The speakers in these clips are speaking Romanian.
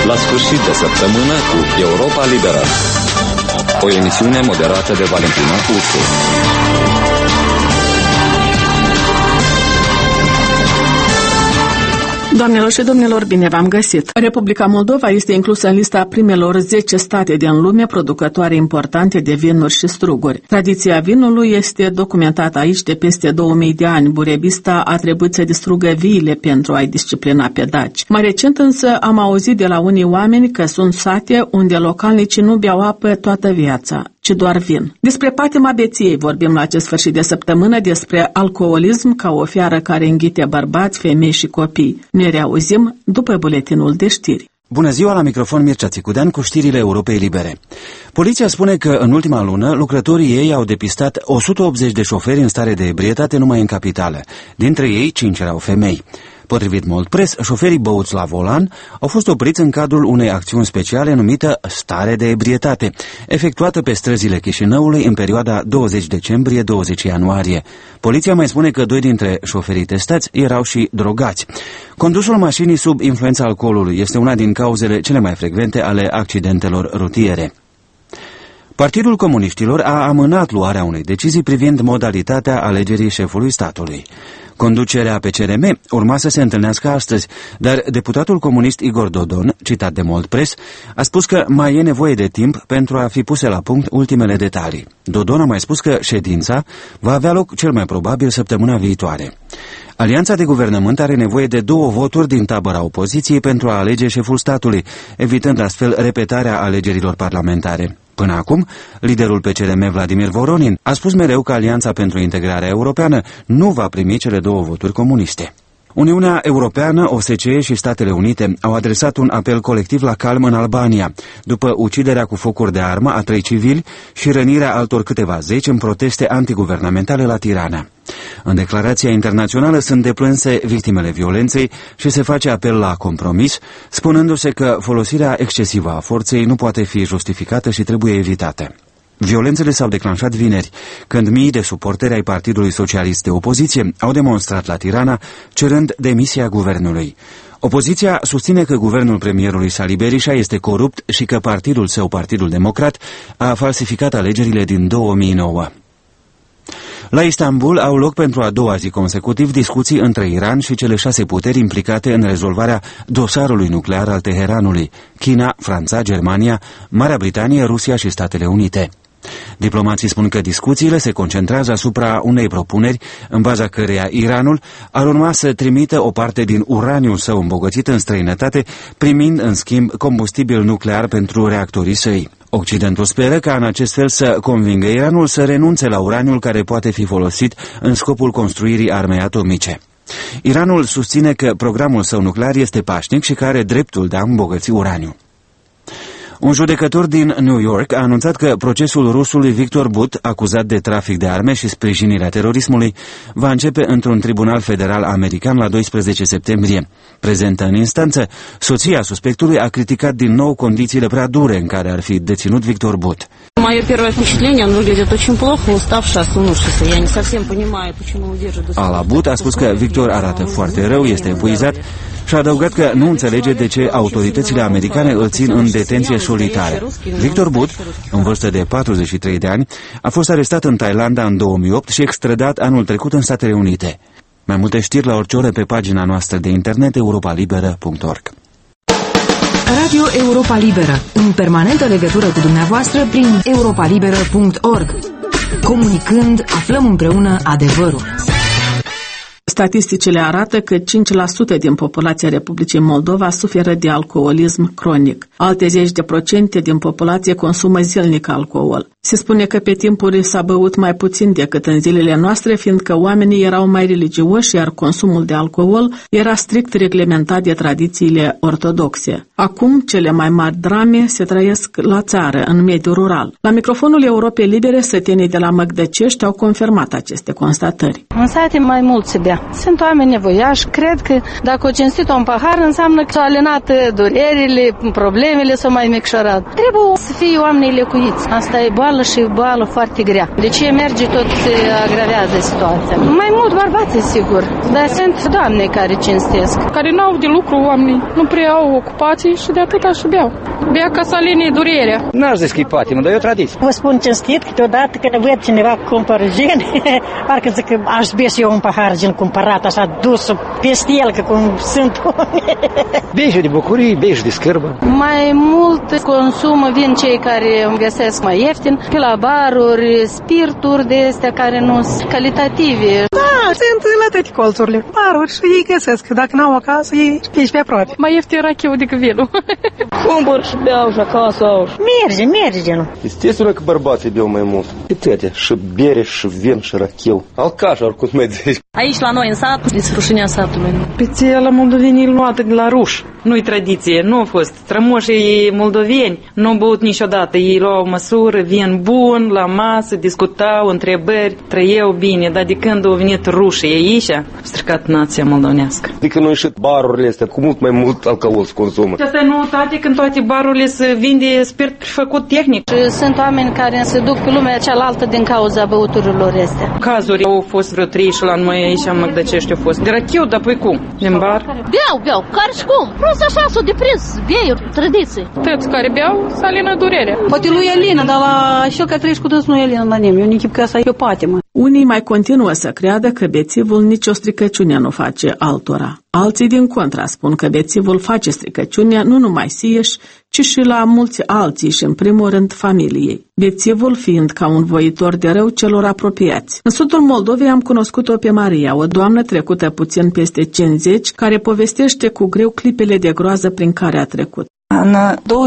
la sfârșit de săptămână cu Europa Liberă. O emisiune moderată de Valentina Pusu. Doamnelor și domnilor, bine v-am găsit! Republica Moldova este inclusă în lista primelor 10 state din lume producătoare importante de vinuri și struguri. Tradiția vinului este documentată aici de peste 2000 de ani. Burebista a trebuit să distrugă viile pentru a-i disciplina pe daci. Mai recent însă am auzit de la unii oameni că sunt sate unde localnicii nu beau apă toată viața, ci doar vin. Despre patima beției vorbim la acest sfârșit de săptămână, despre alcoolism ca o fiară care înghite bărbați, femei și copii. Ne reauzim după buletinul de știri. Bună ziua, la microfon Mircea Țicudean cu știrile Europei Libere. Poliția spune că în ultima lună lucrătorii ei au depistat 180 de șoferi în stare de ebrietate numai în capitală. Dintre ei, 5 erau femei. Potrivit Mold Press, șoferii băuți la volan au fost opriți în cadrul unei acțiuni speciale numită Stare de ebrietate, efectuată pe străzile Chișinăului în perioada 20 decembrie-20 ianuarie. Poliția mai spune că 2 dintre șoferii testați erau și drogați. Condusul mașinii sub influența alcoolului este una din cauzele cele mai frecvente ale accidentelor rutiere. Partidul Comuniștilor a amânat luarea unei decizii privind modalitatea alegerii șefului statului. Conducerea PCRM urma să se întâlnească astăzi, dar deputatul comunist Igor Dodon, citat de Mold Press, a spus că mai e nevoie de timp pentru a fi puse la punct ultimele detalii. Dodon a mai spus că ședința va avea loc cel mai probabil săptămâna viitoare. Alianța de guvernământ are nevoie de 2 voturi din tabăra opoziției pentru a alege șeful statului, evitând astfel repetarea alegerilor parlamentare. Până acum, liderul PCRM Vladimir Voronin a spus mereu că Alianța pentru Integrarea Europeană nu va primi cele 2 voturi comuniste. Uniunea Europeană, OSCE și Statele Unite au adresat un apel colectiv la calm în Albania, după uciderea cu focuri de armă a 3 civili și rănirea altor câteva zeci în proteste antiguvernamentale la Tirana. În declarația internațională sunt deplânse victimele violenței și se face apel la compromis, spunându-se că folosirea excesivă a forței nu poate fi justificată și trebuie evitată. Violențele s-au declanșat vineri, când mii de suporteri ai Partidului Socialist de Opoziție au demonstrat la Tirana, cerând demisia guvernului. Opoziția susține că guvernul premierului Sali Berisha este corupt și că partidul său, Partidul Democrat, a falsificat alegerile din 2009. La Istanbul au loc pentru a 2-a zi consecutiv discuții între Iran și cele 6 puteri implicate în rezolvarea dosarului nuclear al Teheranului: China, Franța, Germania, Marea Britanie, Rusia și Statele Unite. Diplomații spun că discuțiile se concentrează asupra unei propuneri în baza căreia Iranul ar urma să trimită o parte din uraniul său îmbogățit în străinătate, primind în schimb combustibil nuclear pentru reactorii săi. Occidentul speră ca în acest fel să convingă Iranul să renunțe la uraniul care poate fi folosit în scopul construirii armei atomice. Iranul susține că programul său nuclear este pașnic și că are dreptul de a îmbogăți uraniu. Un judecător din New York a anunțat că procesul rusului Victor Bout, acuzat de trafic de arme și sprijinirea terorismului, va începe într-un tribunal federal american la 12 septembrie. Prezentă în instanță, soția suspectului a criticat din nou condițiile prea dure în care ar fi deținut Victor Bout. Ala Bout a spus că Victor arată foarte rău, este epuizat și a adăugat că nu înțelege de ce autoritățile americane îl țin în detenție solitară. Victor Bout, în vârstă de 43 de ani, a fost arestat în Thailanda în 2008 și extradat anul trecut în Statele Unite. Mai multe știri la orice oră pe pagina noastră de internet europalibera.org. Radio Europa Liberă, în permanentă legătură cu dumneavoastră prin europalibera.org. Comunicând, aflăm împreună adevărul. Statisticile arată că 5% din populația Republicii Moldova suferă de alcoolism cronic. Alte 10% din populație consumă zilnic alcool. Se spune că pe timpuri s-a băut mai puțin decât în zilele noastre, fiindcă oamenii erau mai religioși, iar consumul de alcool era strict reglementat de tradițiile ortodoxe. Acum, cele mai mari drame se trăiesc la țară, în mediul rural. La microfonul Europei Libere, sătenii de la Măgdăcești au confirmat aceste constatări. În sate mai mult se bea. Sunt oameni nevoiași. Cred că dacă o cinstit un pahar, înseamnă că s-au alinat durerile, problemele s-au mai micșorat. Trebuie să fie oamenii lecuiți. Asta e boală boală și boală foarte grea. De ce merge tot se agravează situația. Mai mult bărbații, sigur, dar sunt doamne care cinstesc. Care n-au de lucru oamenii, nu prea au ocupații și de atâta și beau. Bea ca să aline durerea. N-aș zis că e patimă, dar e o tradiție. Vă spun cinstit, câteodată când văd cineva cumpără gin, parcă zic că aș bea și eu un pahar gin cumpărat, așa dus peste el, că cum sunt oameni. Bei de bucurie, bei de scârbă. Mai mult consumă vin cei care găsesc mai ieftin, pe la baruri, spirturi de astea care nu sunt calitative. Da, sunt la toate colțurile. Baruri și ei găsesc. Dacă n-au acasă, ei ești pe aproape. Mai ieftin rachiu decât vinul. Cumpăr și beau și acasă au. Merge, nu? Естественно, că bărbații beau mai mult. Uite, și bere, și vin, și rachiu. Alcaș, oricum mai zici. Aici la noi în sat, disfrușenia satului. Pe la moldovenii luată de la ruși. Nu-i tradiție, nu a fost. Strămoșii moldoveni nu au băut niciodată. Ei luau măsură, vin bun, la masă, discutau, întrebări, trăiau bine. Dar de când au venit rușii aici, a stricat nația moldovenească. Adică nu ieșit barurile astea cu mult mai mult alcool se consumă. Asta e noutate când toate barurile se vinde spirit prefăcut tehnic. Și sunt oameni care se duc pe lumea cealaltă din cauza băuturilor astea. Cazuri au fost vreo 3 și la noi aici în Măgdăcești au fost. De rachiu, dar păi cum? Din bar? Beau, care și cum? Prost așa s-o deprins, beiuri, tradiții. Toți care beau, să alină durerea. Poate lui Alina, dar la cel care trăiești cu dâns nu e Alina la nimeni. Eu nici că asta e o patimă. Unii mai continuă să creadă că bețivul nicio stricăciune nu face altora. Alții din contra spun că bețivul face stricăciunea nu numai sieși, ci și la mulți alții și în primul rând familiei. Bețivul fiind ca un voitor de rău celor apropiați. În sudul Moldovei am cunoscut-o pe Maria, o doamnă trecută puțin peste 50, care povestește cu greu clipele de groază prin care a trecut. În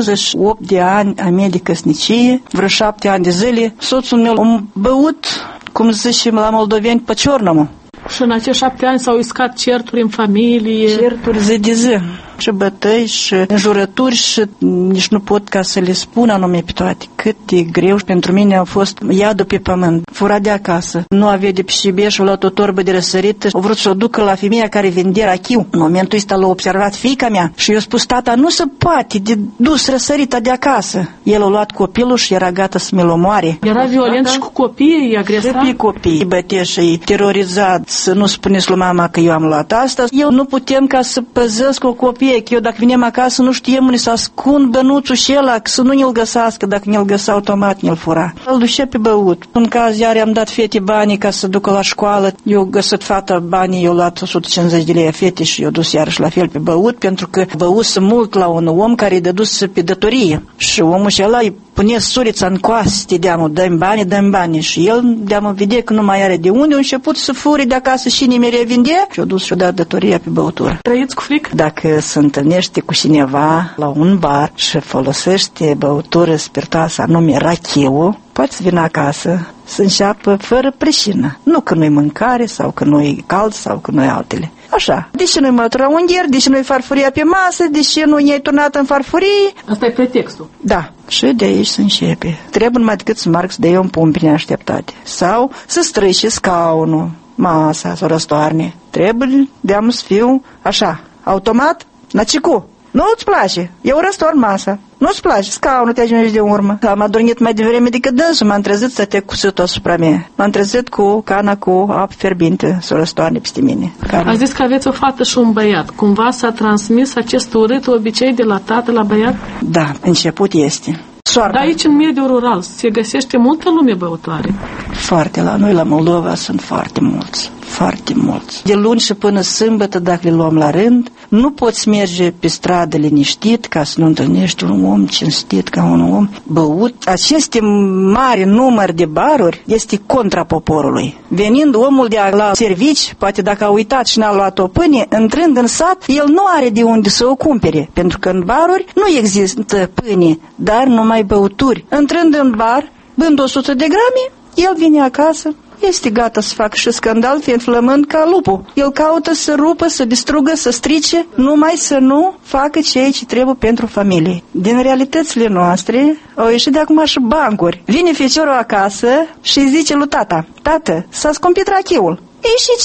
28 de ani a mea de căsnicie, vreo 7 ani de zile, soțul meu a băut, cum zicem la moldoveni, pe ciornămă. Și în acești 7 ani s-au iscat certuri în familie. Certuri zi de zi. Și bătăi și înjurături și nici nu pot ca să le spun anume pe toate. Cât de greu pentru mine a fost iadul pe pământ. Fura de acasă. Nu avea de pșibie și a luat o torbă de răsărită. A vrut să o ducă la femeia care vindea rachiu. În momentul ăsta l-a observat fiica mea și i-a spus: tata, nu se poate de dus răsărita de acasă. El a luat copilul și era gata să mi-l omoare. Era violent și cu copiii, agresa? Și pe copii. Îi bătea și îi teroriza să nu spuneți lui mama că eu am luat asta. Eu nu putem ca să păzesc o copie. Că eu dacă venim acasă nu știam unde să ascund bănuțul și ăla, să nu ne-l găsească. Dacă ne-l găsea, automat ne-l fura. Îl ducea pe băut. În caz iar i-am dat fete banii ca să ducă la școală. Eu găsit fata banii, eu luat 150 de lei a fete și eu dus iarăși la fel pe băut, pentru că băuse mult la un om care îi dăduse pe datorie. Și omul și ăla îi punea surița în coaste, deamă, dăm bani. Și el, deamă, vedea că nu mai are de unde, a început să fure de acasă și nimeni vindea și a dus și-a dat datoria pe băutură. Trăiți cu frică? Dacă se întâlnește cu cineva la un bar și folosește băutură spiritoasă anume rachiu, poate să vină acasă să înceapă fără pricină. Nu că nu-i mâncare sau că nu-i cald sau că nu-i altele. Așa. Deși nu-i mătura ungher, deși nu-i farfuria pe masă, deși nu i-ai turnat în farfurie. Asta e pretextul. Da. Și de aici se începe. Trebuie numai decât să marc să dea un pumn pe neașteptate. Sau să străișe scaunul, masa sau răstoarne. Trebuie de-am să fiu așa, automat, nacicu. Nu-ți place, eu răstorn masa. Nu-ți place, scaunul te ajungi de urmă. Am adormit mai devreme decât dânsul, m-am trezit să te cusit asupra mea. M-am trezit cu cana cu apă fierbinte să o răstoarne peste mine. A zis că aveți o fată și un băiat. Cumva s-a transmis acest urât obicei de la tată la băiat? Da, început este. Soarta. Dar aici, în mediul rural, se găsește multă lume băutoare. Foarte, la noi, la Moldova, sunt foarte mulți. Foarte mulți. De luni și până sâmbătă, dacă le luăm la rând, nu poți merge pe stradă liniștit ca să nu întâlnești un om cinstit ca un om băut. Aceste mari număr de baruri este contra poporului. Venind omul de la servici, poate dacă a uitat și n-a luat o pâine, intrând în sat, el nu are de unde să o cumpere, pentru că în baruri nu există pâine, dar numai băuturi. Intrând în bar, bând 100 de grame, el vine acasă, este gata să facă și scandal, fiind flămând ca lupul. El caută să rupă, să distrugă, să strice, numai să nu facă ceea ce trebuie pentru familie. Din realitățile noastre au ieșit de acum și bancuri. Vine feciorul acasă și îi zice lui tata: tată, s-a scumpit rachiul. Ei și ce?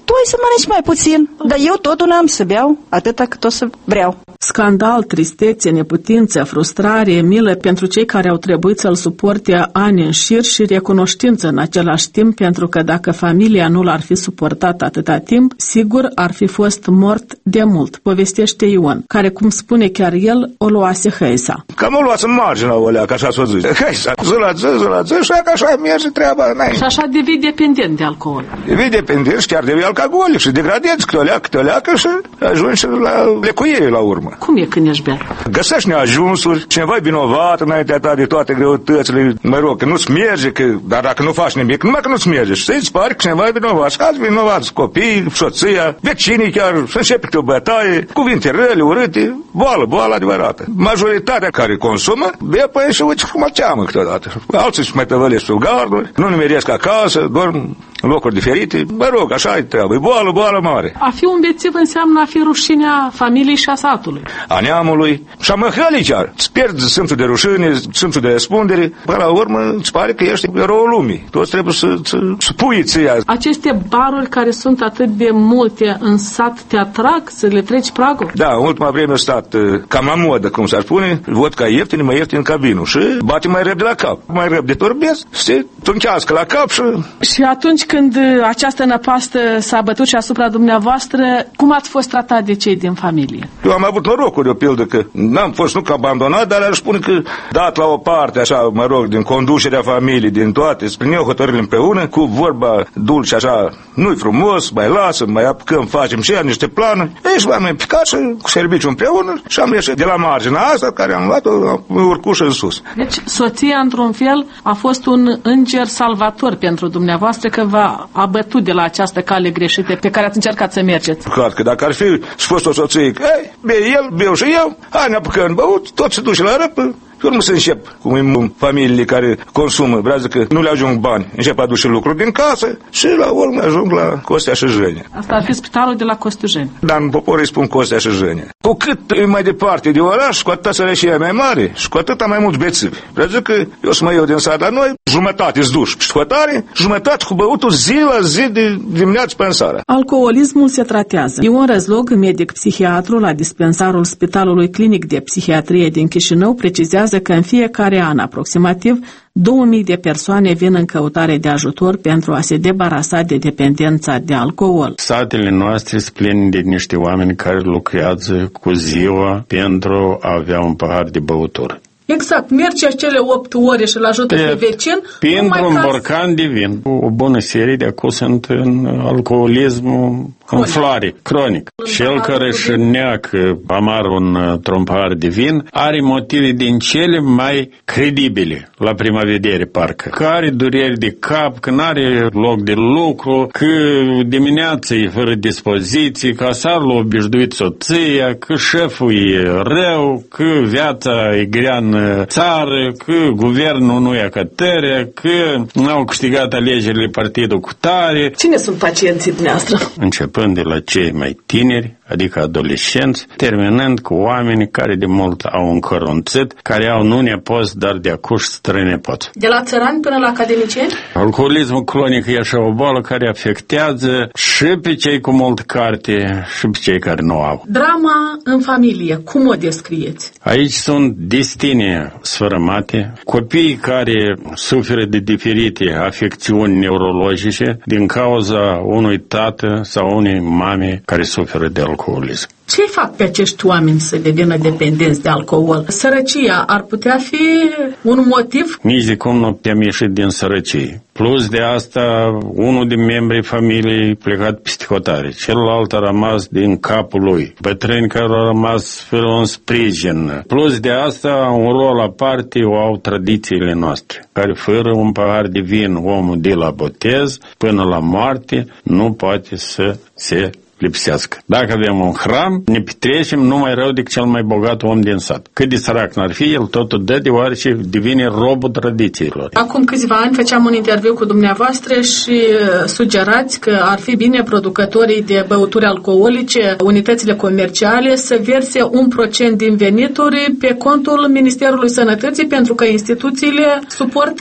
tu ai să mănânci mai puțin, dar eu totul n-am să beau atâta cât o să vreau. Scandal, tristețe, neputință, frustrare, milă pentru cei care au trebuit să-l suporte ani în șir și recunoștință în același timp, pentru că dacă familia nu l-ar fi suportat atâta timp, sigur ar fi fost mort de mult, povestește Ion, care, cum spune chiar el, o luase hăisa. Cam o luați în marginea o leacă, așa s-o zice. Hăisa, zălăță, și așa merge treaba înainte. Și așa devii dependent de alcool. Devii dependent și chiar devii alcoolic și degradezi câte o leacă și ajungi la lecuire la urmă. Cum e când ești beat? Găsești neajunsuri, cineva e vinovat înaintea ta de toate greutățile, mă rog, că nu-ți merge, dar dacă nu faci nimic, numai că nu-ți merge și îți pare că cineva e vinovat, și alți vinovați, copii, soția, vecinii chiar, să începe o bătaie, cuvinte rele, urâte, boală adevărată. Majoritatea care consumă, bea pe și uite cum cheamă câteodată. Alții își mai tăvălesc sub garduri, nu nimeresc acasă, dorm în locuri diferite, mă rog, așa e treaba, e boală mare. A fi un bețiv înseamnă a fi rușinea familiei și a satului. A neamului și a măhălii chiar. Îți pierzi simțul de rușine, simțul de răspundere, până la urmă îți pare că ești eroul lumii. Toți trebuie să pui ție. Aceste baruri care sunt atât de multe în sat te atrag să le treci pragul? Da, în ultima vreme a stat cam la modă, cum s-ar spune, vodka ieftin, mai ieftin ca vinul și bate mai repede la cap. Mai repede torbezi, se tunchească la cap Și atunci când această năpastă s-a bătut și asupra dumneavoastră, cum ați fost tratat de cei din familie? Eu am avut norocul de o pildă că n-am fost nu că abandonat, dar aș spune că dat la o parte, așa, mă rog, din conducerea familiei, din toate, spre eu hotărârile împreună, cu vorba dulce, așa, nu-i frumos, mai lasă, mai apucăm, facem și niște planuri. Deci m-am implicat și cu serviciul împreună și am ieșit de la marginea asta, care am luat-o urcușă în sus. Deci soția, într-un fel, a fost un înger salvator pentru dumneavoastră, că v-a abătut de la această cale greșită pe care ați încercat să mergeți. Clar că dacă ar fi fost o soție, bei el, beau și eu, hai ne apucăm băut, tot se duce la răpă. Și urmă să încep, cum în familiile care consumă, vrează că nu le ajung bani, încep a aduce lucruri din casă și la urmă ajung la Costea și Jenia. Asta ar fi spitalul de la Costujeni. Dar în popor îi spun Costea și Jenia. Cu cât e mai departe de oraș, cu atâta sărășia mai mare și cu atâta mai mulți bețivi. Vrează că eu să mă iau din sat la noi, jumătate-s duș și sfătare, jumătate cu băutul zi la zi de dimineață până seara. Alcoolismul se tratează. Ion Răzlog, medic-psihiatru la dispensarul Spitalului Clinic de Psihiatrie din Chișinău, precizează că în fiecare an aproximativ 2000 de persoane vin în căutare de ajutor pentru a se debarasa de dependența de alcool. Satele noastre sunt pline de niște oameni care lucrează cu ziua pentru a avea un pahar de băutură. Exact, merge cele 8 ore și îl ajută pe vecin. Pentru un borcan de vin. O bună serie de acum sunt în alcoolismul în floare, cronic. Cel care își neacă amarul într-un pahar de vin are motive din cele mai credibile, la prima vedere parcă. Că are dureri de cap, că n-are loc de lucru, că dimineața e fără dispoziții, că aseară l-a obișnuit soția, că șeful e rău, că viața e grea în țară, că guvernul nu ia cătere, că n-au câștigat alegerile partidul cu tare. Cine sunt pacienții dumneavoastră? Începând de la cei mai tineri, adică adolescenți, terminând cu oameni care de mult au încărunțit, care au nu nepoți, dar de acuși strănepoți. De la țărani până la academicieni? Alcoolismul cronic e așa o boală care afectează și pe cei cu mult carte și pe cei care nu au. Drama în familie, cum o descrieți? Aici sunt destine sfărâmate, copii care suferă de diferite afecțiuni neurologice din cauza unui tată sau unei mame care suferă de alcoolism. Ce fac pe acești oameni să devină dependenți de alcool? Sărăcia ar putea fi un motiv? Nici de cum nu putem ieși din sărăcie. Plus de asta, unul din membrii familiei plecat peste hotare, celălalt a rămas din capul lui, bătrâni care au rămas fără un sprijin. Plus de asta, un rol aparte o au tradițiile noastre, care fără un pahar de vin, omul de la botez până la moarte nu poate să se lipsească. Dacă avem un hram, ne petrecem numai rău decât cel mai bogat om din sat. Cât de sărac n-ar fi, el totul dă deoarece devine robul tradițiilor. Acum câțiva ani făceam un interviu cu dumneavoastră și sugerați că ar fi bine producătorii de băuturi alcoolice, unitățile comerciale, să verse 1% din venituri pe contul Ministerului Sănătății, pentru că instituțiile suportă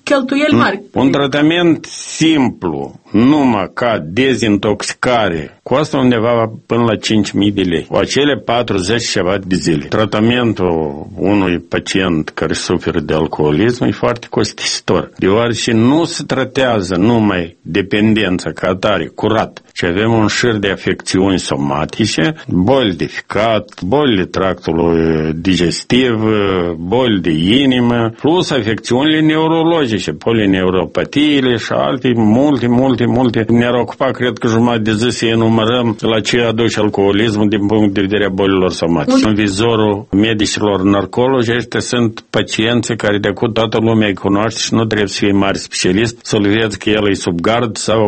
cheltuieli mari. Un tratament simplu, numai ca dezintoxicare, costă undeva până la 5.000 de lei. O acele 40 ceva de zile. Tratamentul unui pacient care suferă de alcoolism e foarte costisitor, deoarece nu se tratează numai dependența ca atare, curat, ci avem un șir de afecțiuni somatice, boli de ficat, boli de tractului digestiv, boli de inimă, plus afecțiunile neurologice, polineuropatiile și alte multe. Ne-ar ocupa, cred că jumătate de zi să enumărăm la ce aduce alcoolismul din punct de vedere a bolilor somatice. În vizorul medicilor narcologi, ăștia sunt pacienți care de acum toată lumea îi cunoaște și nu trebuie să fie mare specialist să-l vezi că el e sub gard sau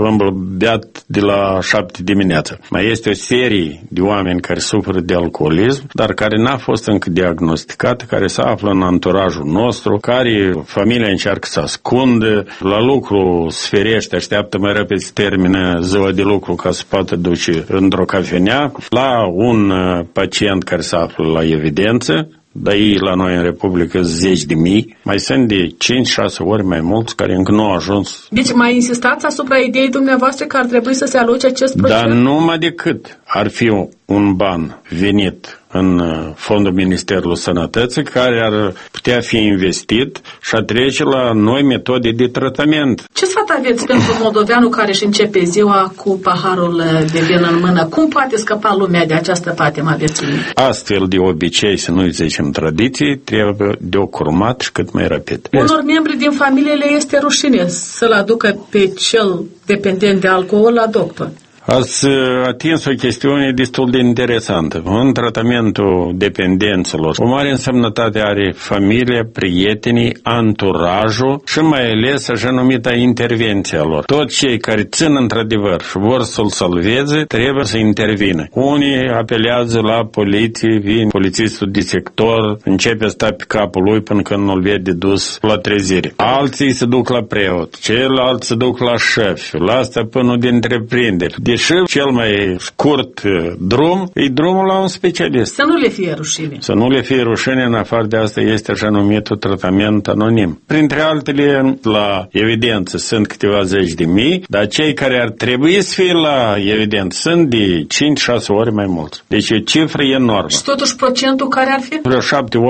îmbăbeat de la 7 dimineața. Mai este o serie de oameni care suferă de alcoolism, dar care n-a fost încă diagnosticat, care se află în anturajul nostru, care familia încearcă să ascundă, la lucru sferește, așteaptă mai repede să termine ziua de lucru ca să poată duce într-o cafenea, la un pacient care se află la evidență, dar ei la noi în Republică zeci de mii, mai sunt de 5-6 ori mai mulți care încă nu au ajuns. Deci mai insistați asupra ideii dumneavoastră că ar trebui să se aloce acest procent? Dar numai decât ar fi un ban venit în fondul Ministerului Sănătății care ar putea fi investit și a trece la noi metode de tratament. Ce sfat aveți pentru moldoveanul care își începe ziua cu paharul de vin în mână? Cum poate scăpa lumea de această patimă a vieții? Astfel de obicei, să nu-i zicem tradiții, trebuie de o curmat și cât mai rapid. Unor membri din familie le este rușine să-l aducă pe cel dependent de alcool la doctor. Ați atins o chestiune destul de interesantă. În tratamentul dependențelor, o mare însemnătate are familia, prietenii, anturajul și mai ales așa numita intervenția lor. Toți cei care țin într-adevăr și vor să-l salveze, trebuie să intervină. Unii apelează la poliție, vin polițistul de sector, începe să sta pe capul lui până când nu-l vede dus la trezire. Alții se duc la preot, ceilalți se duc la șef, la stăpânul de întreprinderi. Deși cel mai scurt drum e drumul la un specialist. Să nu le fie rușine. Să nu le fie rușine, în afară de asta este așa numitul tratament anonim. Printre altele, la evidență sunt câteva zeci de mii, dar cei care ar trebui să fie la evidență sunt de 5-6 ori mai mulți. Deci e o cifră enormă. Și totuși procentul care ar fi? Vreo 7-8%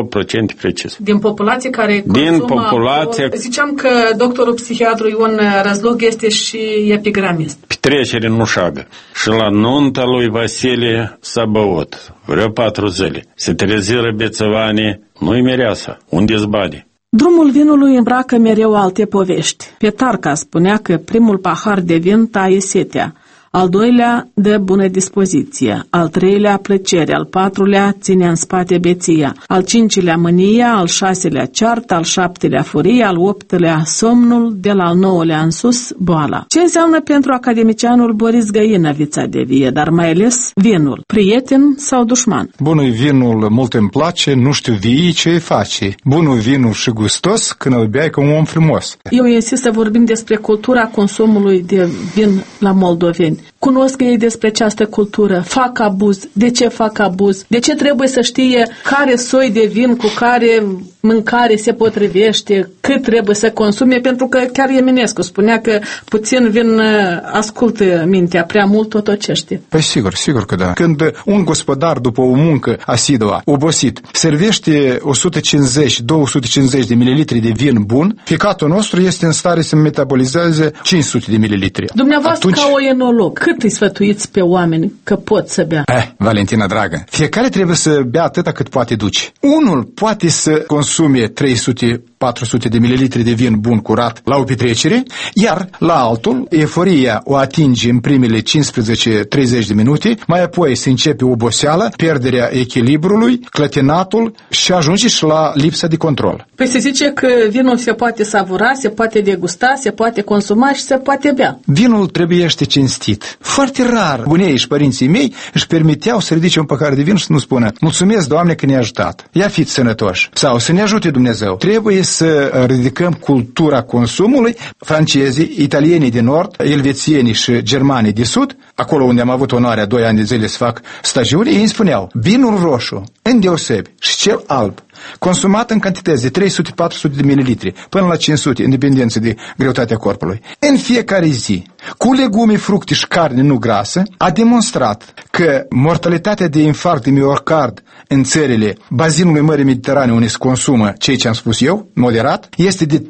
precis. Din populație care consumă... Din populație... Ziceam că doctorul psihiatru Ion Răzlog este și epigramist. Petrecere nu șagă. Și la nunta lui Vasile s-a băut vreo 4 zile. Se treziră bețăvanii, nu-i mireasa, unde-s banii? Drumul vinului îmbracă mereu alte povești. Petarca spunea că primul pahar de vin taie setea, al doilea dă bună dispoziție, al treilea plăcere, al patrulea ține în spate beția, al cincilea mânia, al șaselea ceartă, al șaptelea furie, al optelea somnul, de la al nouălea în sus boala. Ce înseamnă pentru academicianul Boris Găină vița de vie, dar mai ales vinul? Prieten sau dușman? Bunul vinul mult îmi place, nu știu vii ce îi face. Bunul vinul și gustos când îl beai ca un om frumos. Eu insist să vorbim despre cultura consumului de vin la moldoveni. Cunosc ei despre această cultură, fac abuz, de ce fac abuz, de ce trebuie să știe care soi de vin cu care mâncare se potrivește, cât trebuie să consume, pentru că chiar Eminescu spunea că puțin vin ascultă mintea, prea mult totocește. Păi sigur că da. Când un gospodar după o muncă asiduă, obosit, servește 150-250 de mililitri de vin bun, ficatul nostru este în stare să metabolizeze 500 de mililitri. Dumneavoastră, ca o enolog, cât îi sfătuiți pe oameni că pot să bea? Valentina dragă, fiecare trebuie să bea atâta cât poate duce. Unul poate să consume 300-400 de mililitri de vin bun curat la o petrecere, iar la altul, euforia o atinge în primele 15-30 de minute, mai apoi se începe oboseala, pierderea echilibrului, clătinatul și ajunge și la lipsa de control. Păi se zice că vinul se poate savura, se poate degusta, se poate consuma și se poate bea. Vinul trebuiește cinstit. Foarte rar bunei și părinții mei își permiteau să ridice un pahar de vin și să nu spună: mulțumesc, Doamne, că ne-a ajutat. Ia fiți sănătoși. Sau să ne ajute Dumnezeu. Trebuie să ridicăm cultura consumului. Francezii, italienii de nord, elvețienii și germanii de sud, acolo unde am avut onoarea 2 ani de zile să fac stagiuni, ei îmi spuneau: vinul roșu, îndeosebi, și cel alb, consumat în cantități de 300-400 de mililitri până la 500, independență de greutatea corpului, în fiecare zi, cu legume, fructe și carne nu grasă, a demonstrat că mortalitatea de infarct de miocard în țările bazinului Mării Mediterane unde se consumă ceea ce am spus eu, moderat, este de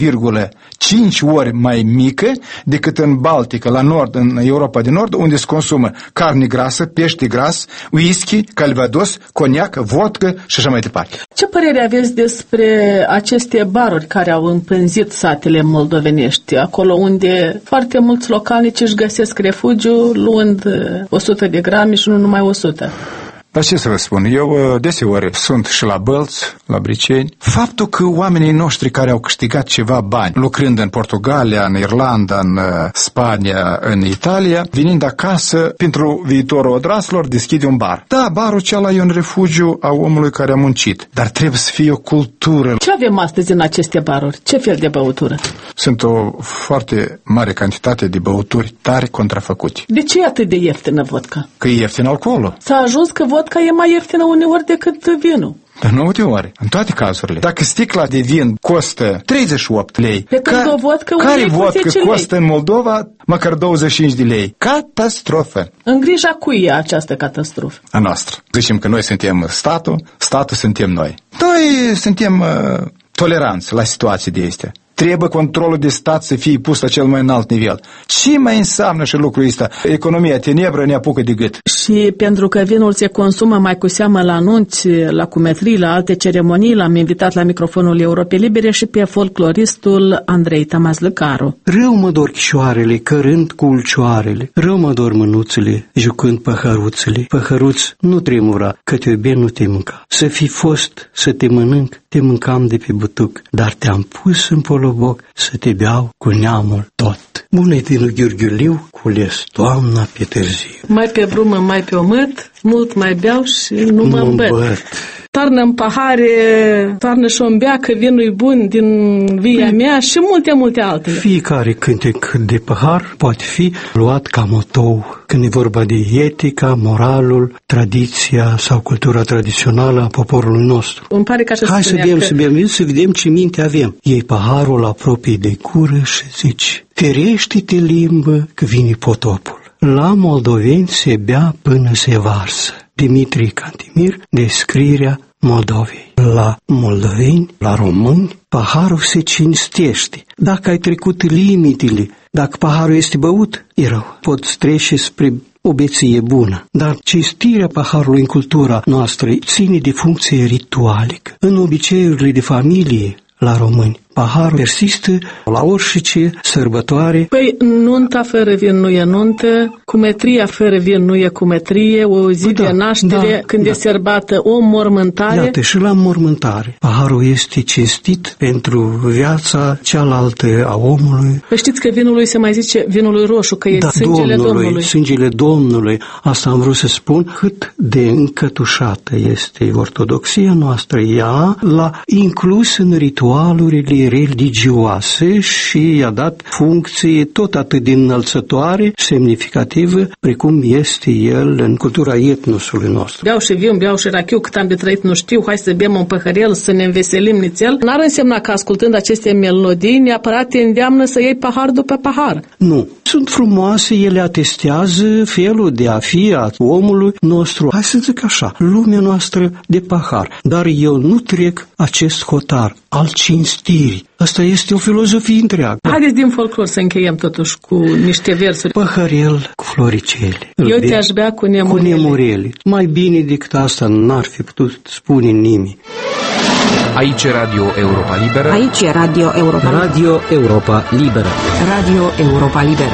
3,5 ori mai mică decât în Baltică, la nord, în Europa de Nord, unde se consumă carne grasă, pește gras, whisky, calvados, coniac, vodka și așa mai departe. Ce părere aveți despre aceste baruri care au împânzit satele moldovenești, acolo unde foarte mulți localnici își găsesc refugiu luând 100 de grame și nu numai 100? Dar ce să vă spun, eu deseori sunt și la Bălți, la Briceni. Faptul că oamenii noștri care au câștigat ceva bani, lucrând în Portugalia, în Irlanda, în Spania, în Italia, venind acasă, pentru viitorul odraslor, deschide un bar. Da, barul acela e un refugiu a omului care a muncit, dar trebuie să fie o cultură. Ce avem astăzi în aceste baruri? Ce fel de băutură? Sunt o foarte mare cantitate de băuturi tare contrafăcute. De ce e atât de ieftină vodka? Că e ieftin alcoolul. S-a ajuns că vodka e mai ieftină uneori decât vinul. Dar nu de ori, în toate cazurile. Dacă sticla de vin costă 38 lei, o vodcă, care vodcă costă în Moldova măcar 25 de lei? Catastrofă! În grija cui e această catastrofă? A noastră. Zicem că noi suntem statul suntem noi. Noi suntem toleranți la situații de astea. Trebuie controlul de stat să fie pus la cel mai înalt nivel. Ce mai înseamnă și lucrul ăsta? Economia tenebră ne apucă de gât. Și pentru că vinul se consumă mai cu seamă la anunți, la cumetrii, la alte ceremonii, l-am invitat la microfonul Europei Libere și pe folcloristul Andrei Tamazlăcaru. Rău mă dor chișoarele, cărând cu ulcioarele, rău mă dor mânuțele, jucând păhăruțele. Păhăruț, nu tremura, că te iubea, nu te mânca. Să fi fost, să te mănânc, te mâncam de pe butuc, dar te-am pus în poloboc să te beau cu neamul tot. Bună-i vinul ghiurghiuliu, cules toamna pe târziu. Mai pe brumă, mai pe omât, mult mai beau și nu mă îmbăt. Toarnă în pahare, toarnă și o beacă, vinul bun din via mea și multe altele. Fiecare cântec de pahar poate fi luat ca motou când e vorba de etica, moralul, tradiția sau cultura tradițională a poporului nostru. Îmi pare că așa hai să bem, să vedem ce minte avem. Iei paharul apropii de gură și zici: ferește-te limbă că vine potopul. La moldoveni se bea până se varsă. Dimitrie Cantemir, descrierea Moldovei. La moldoveni, la români, paharul se cinstește. Dacă ai trecut limitele, dacă paharul este băut, e rău. Poți trece spre o beție bună. Dar cinstirea paharului în cultura noastră ține de funcție ritualică. În obiceiurile de familie, la români, paharul persistă la orice sărbătoare. Păi, nunta fără vin nu e nuntă, cumetria fără vin nu e cumetrie, o zi de naștere, când e sărbată o mormântare. Iată, și la mormântare. Paharul este cinstit pentru viața cealaltă a omului. Păi știți că vinului se mai zice vinului roșu, că e sângele Domnului. Sângele Domnului. Asta am vrut să spun, cât de încătușată este ortodoxia noastră. Ea l-a inclus în ritualurile religioase și i-a dat funcție tot atât de înălțătoare, semnificativă, precum este el în cultura etnosului nostru. Beau și vin, beau și rachiu, cât am de trăit nu știu, hai să bem un păhărel, să ne înveselim nițel. N-ar însemna că ascultând aceste melodii neapărat te îndeamnă să iei pahar după pahar. Nu. Sunt frumoase, ele atestează felul de a fi a omului nostru. Hai să zic așa, lumea noastră de pahar. Dar eu nu trec acest hotar al cinstirii. Asta este o filozofie întreagă. Haideți din folclor să încheiem totuși cu niște versuri. Păhărel cu floricele. Eu te-aș bea cu nemurele. Cu nemurele. Mai bine decât asta n-ar fi putut spune nimeni. Aici e Radio Europa Liberă. Aici e Radio Europa Liberă. Radio Europa Liberă. Radio Europa Liberă.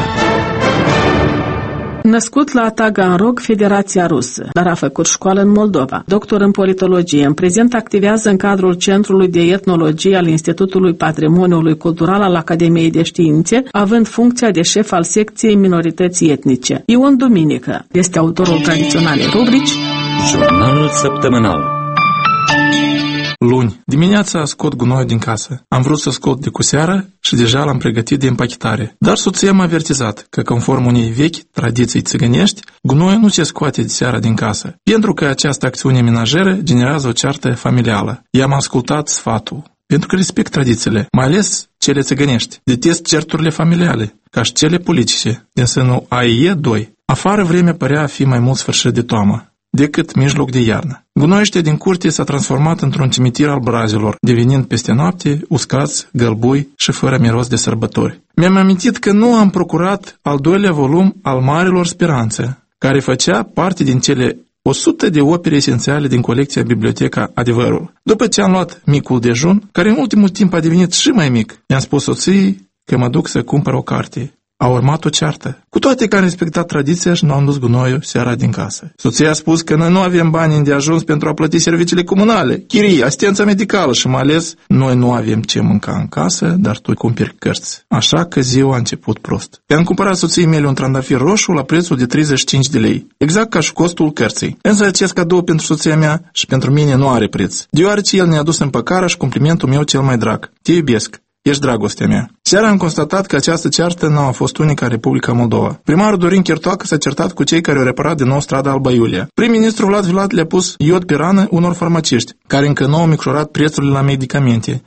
Născut la Taganrog, Federația Rusă, dar a făcut școală în Moldova. Doctor în politologie, în prezent activează în cadrul Centrului de Etnologie al Institutului Patrimoniului Cultural al Academiei de Științe, având funcția de șef al secției minorității etnice. Ion Duminică este autorul tradiționalei rubrici Jurnal săptămânal. Luni. Dimineața scot gunoiul din casă. Am vrut să scot de cu seară și deja l-am pregătit de împachetare. Dar soția m-a avertizat că, conform unei vechi tradiții țigănești, gunoiul nu se scoate de seara din casă, pentru că această acțiune menajeră generează o ceartă familială. I-am ascultat sfatul, pentru că respect tradițiile, mai ales cele țigănești. Detest certurile familiale, ca și cele politice, din sânul AIE 2. Afară vremea părea a fi mai mult sfârșit de toamă decât mijloc de iarnă. Gunoiște din curte s-a transformat într-un cimitir al brazilor, devenind peste noapte uscați, gălbui și fără miros de sărbători. Mi-am amintit că nu am procurat al doilea volum al Marilor Speranțe, care făcea parte din cele 100 de opere esențiale din colecția Biblioteca Adevărul. După ce am luat micul dejun, care în ultimul timp a devenit și mai mic, i-am spus soției că mă duc să cumpăr o carte. A urmat o ceartă. Cu toate că am respectat tradiția și n-am dus gunoiul seara din casă. Soția a spus că noi nu avem bani îndeajuns pentru a plăti serviciile comunale, chirii, asistența medicală și mai ales noi nu avem ce mânca în casă, dar tu cumperi cărți. Așa că ziua a început prost. I-am cumpărat soției mele un trandafir roșu la prețul de 35 de lei, exact ca și costul cărții. Însă acest cadou pentru soția mea și pentru mine nu are preț, deoarece el ne-a dus împăcarea și complimentul meu cel mai drag. Te iubesc. Ești dragostea mea. Seara am constatat că această ceartă nu a fost unica în Republica Moldova. Primarul Dorin Chertoacă s-a certat cu cei care au reparat din nou strada Alba Iulia. Prim-ministrul Vlad Filat le-a pus iod pe rană unor farmaciști, care încă nu au micșorat prețurile la medicamente.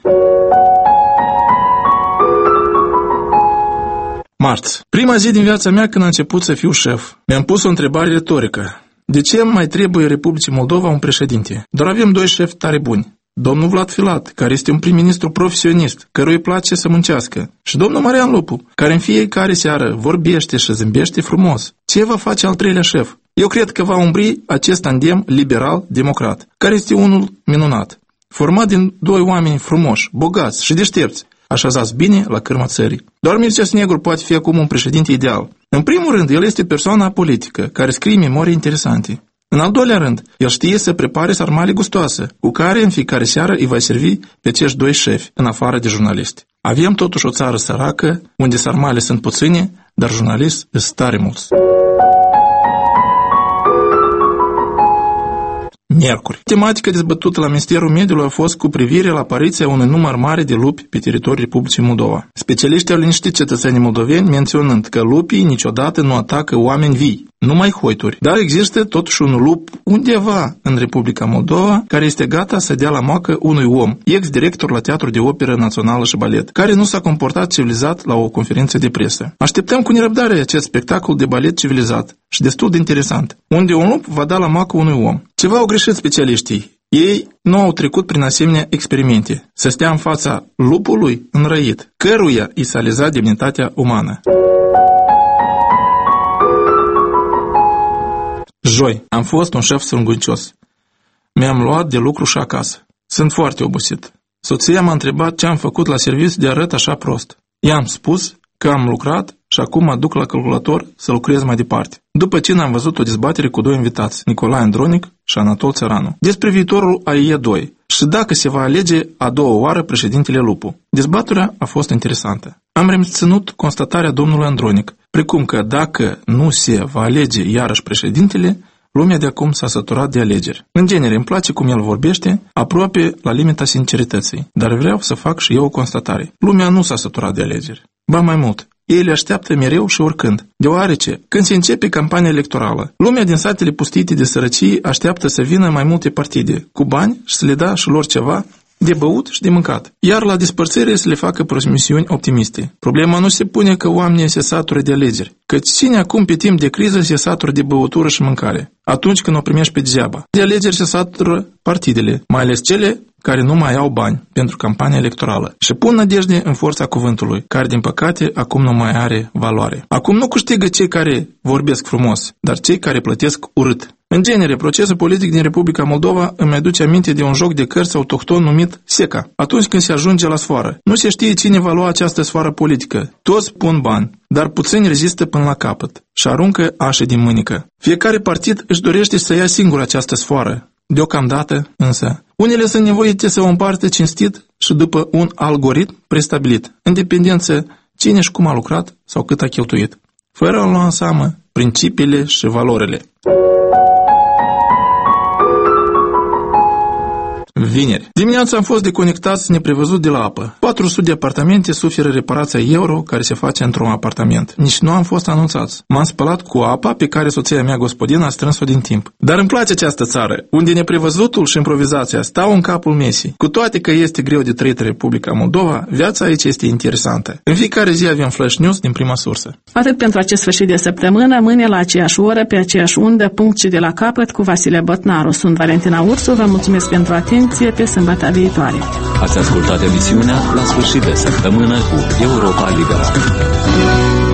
Marți. Prima zi din viața mea când am început să fiu șef. Mi-am pus o întrebare retorică. De ce mai trebuie Republicii Moldova un președinte? Doar avem doi șefi tare buni. Domnul Vlad Filat, care este un prim-ministru profesionist, căruia îi place să muncească, și domnul Marian Lupu, care în fiecare seară vorbește și zâmbește frumos. Ce va face al treilea șef? Eu cred că va umbri acest tandem liberal-democrat, care este unul minunat, format din doi oameni frumoși, bogați și deștepți, așezați bine la cârma țării. Doar Mircea Negru poate fi acum un președinte ideal. În primul rând, el este persoana politică, care scrie memorii interesante. În al doilea rând, el știe să prepare sarmale gustoase, cu care în fiecare seară îi va servi pe acești doi șefi, în afară de jurnaliști. Avem totuși o țară săracă, unde sarmale sunt puține, dar jurnaliști sunt tare mulți. Miercuri. Tematica dezbătută la Ministerul Mediului a fost cu privire la apariția unui număr mare de lupi pe teritoriul Republicii Moldova. Specialiștii au liniștit cetățenii moldoveni menționând că lupii niciodată nu atacă oameni vii, numai hoituri. Dar există totuși un lup undeva în Republica Moldova care este gata să dea la moacă unui om, ex-director la Teatrul de Operă Națională și Balet, care nu s-a comportat civilizat la o conferință de presă. Așteptăm cu nerăbdare acest spectacol de balet civilizat și destul de interesant, unde un lup va da la moacă unui om. Ceva au greșit specialiștii. Ei nu au trecut prin asemenea experimente, să stea în fața lupului înrăit, căruia i s-a lezat demnitatea umană. Joi, am fost un șef sârguncios. Mi-am luat de lucru și acasă. Sunt foarte obosit. Soția m-a întrebat ce am făcut la serviciu de arăt așa prost. I-am spus că am lucrat și acum mă duc la calculator să lucrez mai departe. După ce am văzut o dezbatere cu doi invitați, Nicolae Andronic și Anatol Țăranu, despre viitorul AIE 2 și dacă se va alege a doua oară președintele Lupu. Dezbaterea a fost interesantă. Am reținut constatarea domnului Andronic, precum că dacă nu se va alege iarăși președintele, lumea de acum s-a săturat de alegeri. În genere, îmi place cum el vorbește, aproape la limita sincerității, dar vreau să fac și eu o constatare. Lumea nu s-a săturat de alegeri. Ba mai mult, ei le așteaptă mereu și oricând, deoarece, când se începe campania electorală, lumea din satele pustite de sărăcie așteaptă să vină mai multe partide, cu bani și să le dea și lor ceva de băut și de mâncat, iar la despărțire să le facă promisiuni optimiste. Problema nu se pune că oamenii se satură de alegeri, că cine acum pe timp de criză se satură de băutură și mâncare, atunci când o primești pe degeaba. De alegeri se satură partidele, mai ales cele care nu mai au bani pentru campania electorală și pun nădejde în forța cuvântului, care din păcate acum nu mai are valoare. Acum nu câștigă cei care vorbesc frumos, dar cei care plătesc urât. În genere, procesul politic din Republica Moldova îmi aduce aminte de un joc de cărți autohton numit Seca. Atunci când se ajunge la sfoară, nu se știe cine va lua această sfoară politică. Toți pun bani, dar puțini rezistă până la capăt și aruncă așe din mânică. Fiecare partid își dorește să ia singur această sfoară. Deocamdată, însă, unele sunt nevoite să o împartă cinstit și după un algoritm prestabilit, în dependență cine și cum a lucrat sau cât a cheltuit, fără a lua în seamă principiile și valorile. vineri. Dimineața am fost deconectați neprevăzut de la apă. 400 de apartamente suferă reparația euro care se face într-un apartament. Nici nu am fost anunțați. M-am spălat cu apa pe care soția mea gospodină a strâns-o din timp. Dar îmi place această țară, unde neprevăzutul și improvizația stau în capul mesei. Cu toate că este greu de trăit Republica Moldova, viața aici este interesantă. În fiecare zi avem flash news din prima sursă. Atât pentru acest sfârșit de săptămână, mâine la aceeași oră, pe aceeași undă, punct și de la capăt, cu Vasile Botnaru. Sunt Valentina Ursu, vă mulțumesc pentru atenție, pe sâmbătă viitoare. Ați ascultat emisiunea La sfârșit de săptămână cu Europa Liberă.